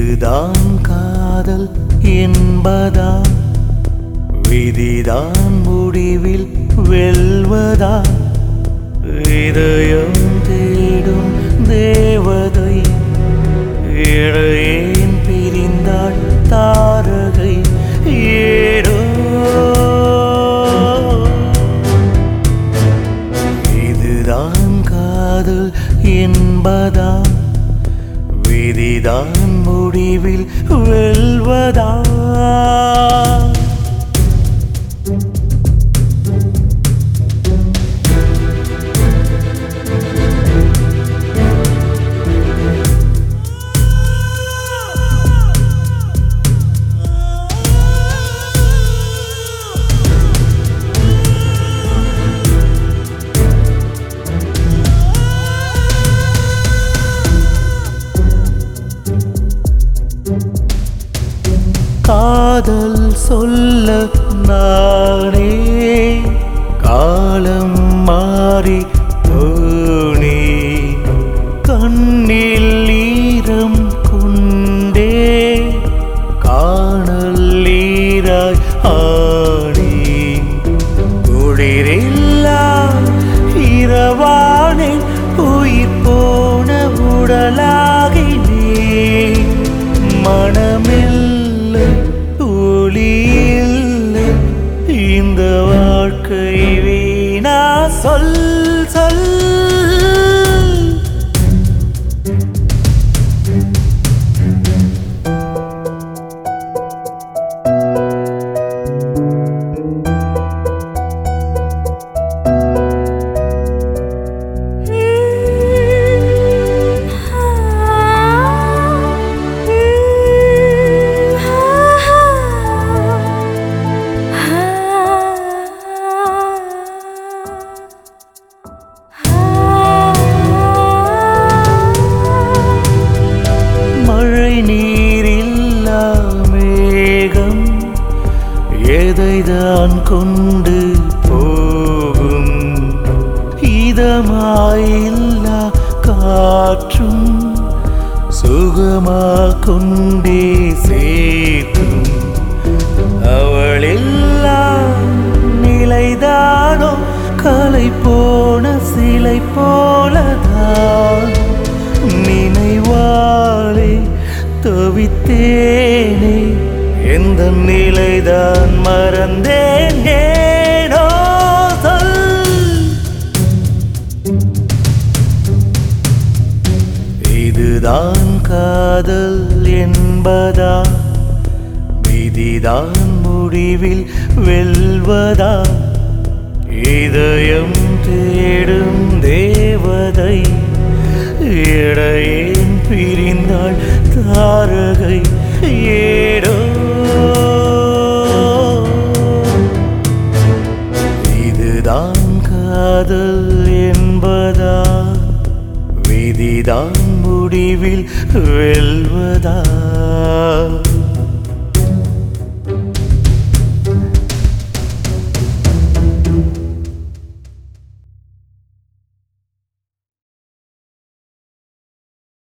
இதுதான் காதல் என்பதா? விதிதான் முடிவில் வெல்வதா? இதயம் தேடும் தேவதை இடையேன் பிரிந்தாள் தாரகை ஏடோ. இதுதான் காதல் என்பதா? விதிதான் முடிவில் வெல்வதா? காதல் சொல்ல நானே காலம் மாறி போனே. கண்ணில் ஈரம் கொண்டே காணல் ஈராய் ஆனே. குளிரில்லா இரவானே உயிர் போன உடலாகினே. மனமில் இந்த வாழ்க்கை வீணா சொல் சொல். நீரில்லா மேகம் எதைதான் கொண்டு போகும்? இதமாயில்லா காற்றும் சுகமா கொண்டே சேர்க்கும். அவளெல்லா நிலைதானோ கலை போன சிலை போலதான். நினைவாளே தவித்தேனே எந்த நிலைதான் மறந்தேன் ஏனோ சொல். இதுதான் காதல் என்பதா? விதிதான் முடிவில் வெல்வதா? இதயம் தேடும் தேவதை இடையேன் பிரிந்தாள் தாரகை ஏடோ. இதுதான் காதல் என்பதா? விதிதான் முடிவில் வெல்வதா?